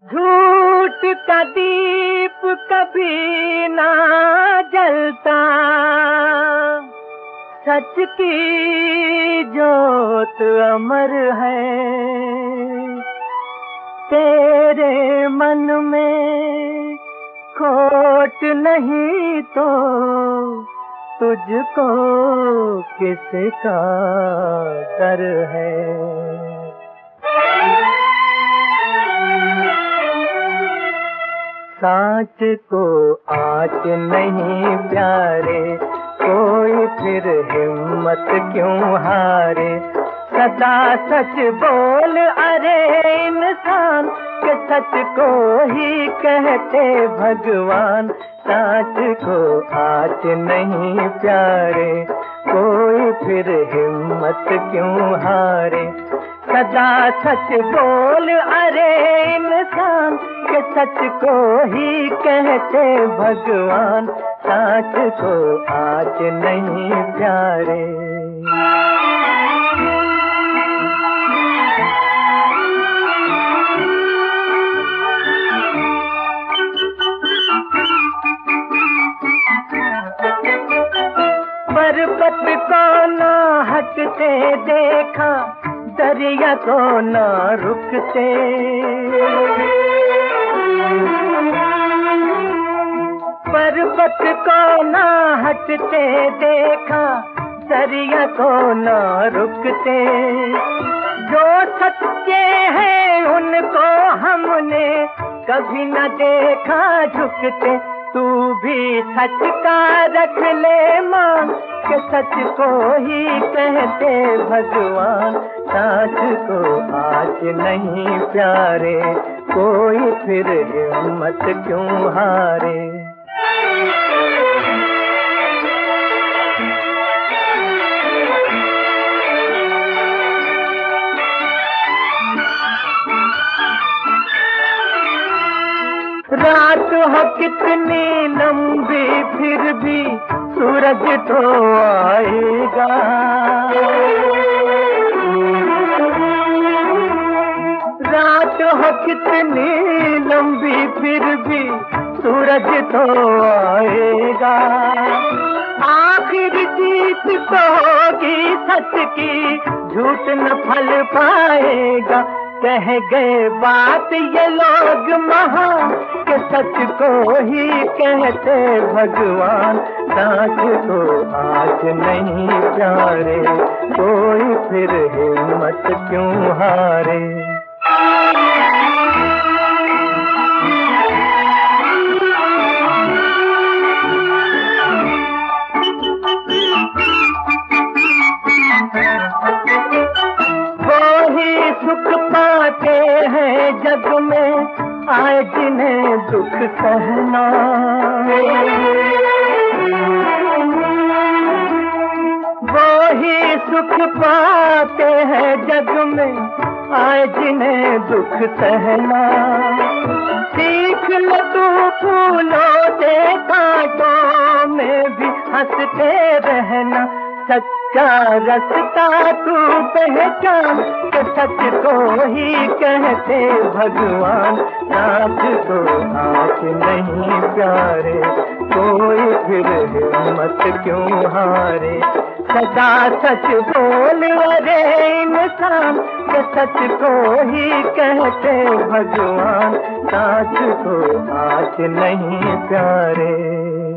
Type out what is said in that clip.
झूठ का दीप कभी ना जलता, सच की जोत अमर है। तेरे मन में खोट नहीं तो तुझको किसका डर है। सांच को आँच नहीं प्यारे, कोई फिर हिम्मत क्यों हारे। सदा सच बोल अरे इंसान, के सच को ही कहते भगवान। सांच को आँच नहीं प्यारे, कोई फिर हिम्मत क्यों हारे। सदा सच बोल अरे इंसान, के सच को ही कहते भगवान। सांच को आँच नहीं प्यारे। पर्वत को न हटते देखा, दरिया को न रुकते। पर्वत को न हटते देखा, दरिया को न रुकते। जो सच्चे हैं उनको हमने कभी न देखा झुकते। तू भी सच का रख ले मान, के सच को ही कहते भगवान। सांच को आँच नहीं प्यारे, कोई फिर हिम्मत क्यों हारे। रात हो कितनी लंबी फिर भी सूरज तो आएगा। रात हो कितनी लंबी फिर भी सूरज तो आएगा। आखिर जीत तो होगी सच की, झूठ न फल पाएगा। कह गए बात ये लोग महान, के सच को ही कहते भगवान। सांच को आँच नहीं प्यारे, कोई फिर हिम्मत क्यों हारे। सुख पाते हैं जग में आए जिन्हें दुख सहना। वो ही सुख पाते हैं जग में आए जिन्हें दुख सहना। सीख ले तू फूलों से कांटों में भी हंसते रहना। सच्चा रास्ता तू पहचान, के सच को ही कहते भगवान। सांच को आँच नहीं प्यारे, कोई फिर हिम्मत क्यों हारे। सदा सच बोल अरे इंसान, के सच को ही कहते भगवान। सांच को आँच नहीं प्यारे।